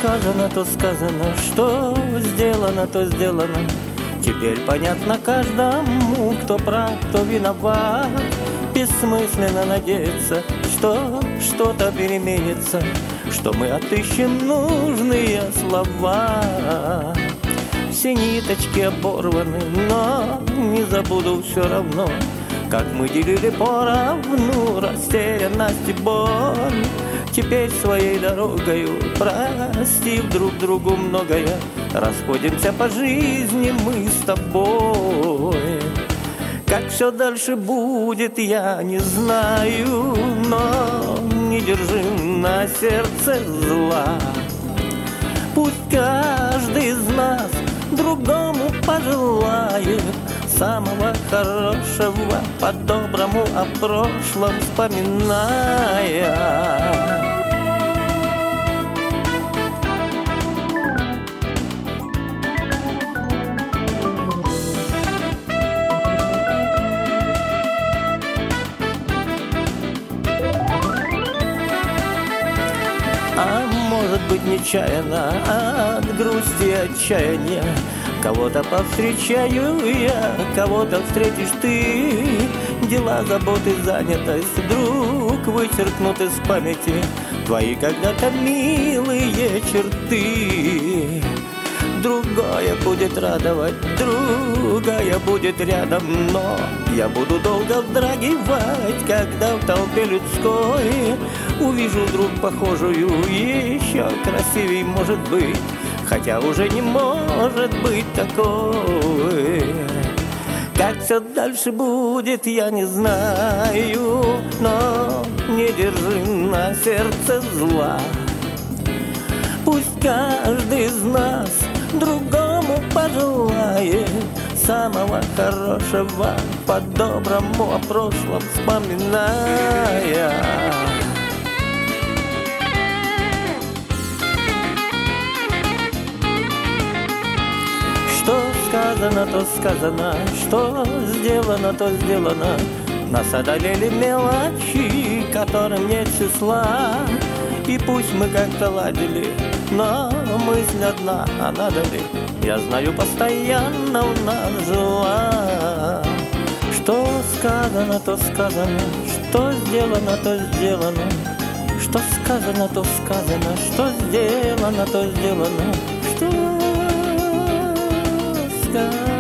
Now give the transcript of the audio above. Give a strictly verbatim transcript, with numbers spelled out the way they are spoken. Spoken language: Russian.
сказано, то сказано, что сделано, то сделано. Теперь понятно каждому, кто прав, кто виноват. Бессмысленно надеяться, что что-то переменится, что мы отыщем нужные слова. Все ниточки оборваны, но не забуду все равно, как мы делили поровну растерянность и боль. Теперь своей дорогою, простив друг другу многое, расходимся по жизни мы с тобой. Как все дальше будет, я не знаю, но не держи на сердце зла. Пусть каждый из нас другому пожелает самого хорошего, по-доброму о прошлом вспоминая. А может быть нечаянно, от грусти и отчаяния кого-то повстречаю я, кого-то встретишь ты. Дела, заботы, занятость вдруг вычеркнут из памяти твои когда-то милые черты. Другое будет радовать, другая будет рядом, но я буду долго вздрагивать, когда в толпе людской увижу вдруг похожую, еще красивей может быть, хотя уже не может быть такой. Как все дальше будет, я не знаю, но не держи на сердце зла. Пусть каждый из нас другому пожелает самого хорошего, по-доброму о прошлом вспоминая. Что сказано, то сказано, что сделано, то сделано. Нас одолели мелочи, которым нет числа. И пусть мы как-то ладили, но мысль одна, а надо ли? Я знаю, постоянно у нас жила. Что сказано, то сказано, что сделано, то сделано. Что сказано, то сказано, что сделано, то сделано. Что сказано.